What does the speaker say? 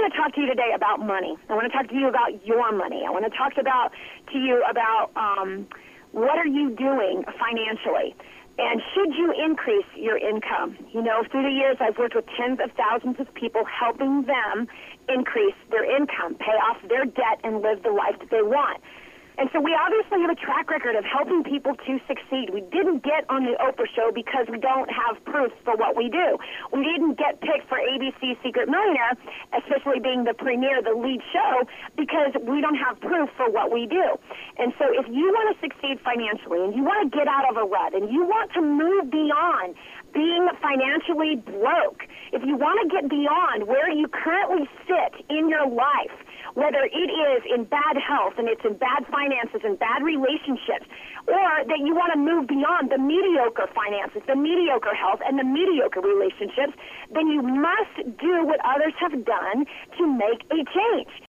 want to talk to you today about money. I want to talk to you about your money. I want to talk to you about what are you doing financially. And should you increase your income? You know, through the years, I've worked with tens of thousands of people, helping them increase their income, pay off their debt, and live the life that they want. And so we obviously have a track record of helping people to succeed. We didn't get on the Oprah show because we don't have proof for what we do. We didn't get picked for ABC Secret Millionaire, especially being the premier, the lead show, because we don't have proof for what we do. And so if you want to succeed financially and you want to get out of a rut and you want to move beyond being financially broke, if you want to get beyond where you currently sit in your life, whether it is in bad health and it's in bad finances and bad relationships, or that you want to move beyond the mediocre finances, the mediocre health, and the mediocre relationships, then you must do what others have done to make a change.